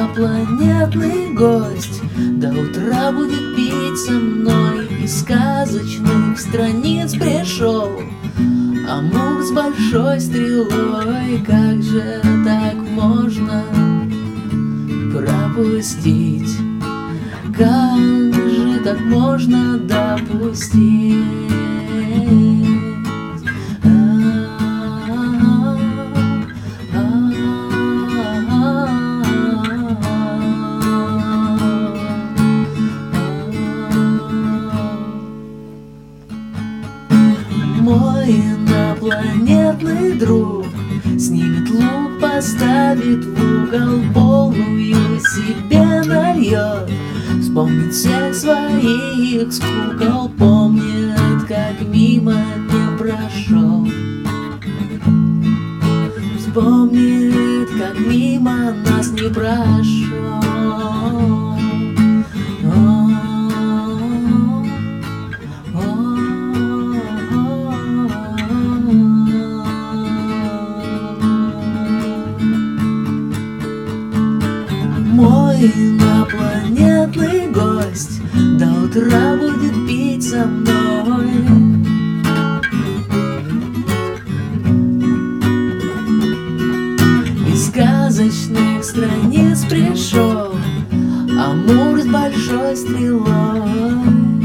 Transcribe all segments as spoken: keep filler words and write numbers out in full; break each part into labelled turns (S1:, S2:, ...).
S1: инопланетный гость до утра будет пить со мной. Из сказочных страниц пришел Амур с большой стрелой. Как же так можно пропустить? Как же так можно допустить? Мой инопланетный друг снимет лук, поставит в угол, полную себе нальет. Вспомнит всех своих скукол, помнит, как мимо не прошел. Вспомнит, как мимо нас не прошел. Мой инопланетный гость до утра будет пить со мной. Из сказочных страниц пришел Амур с большой стрелой.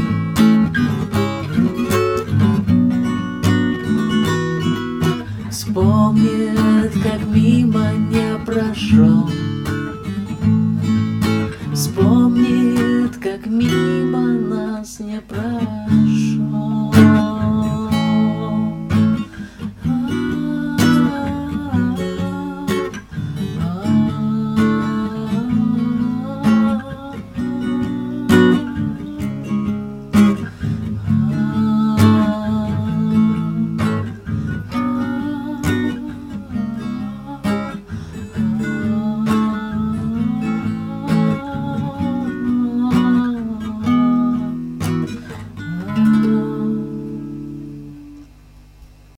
S1: Вспомнит, как мимо не прошел. Вспомнит,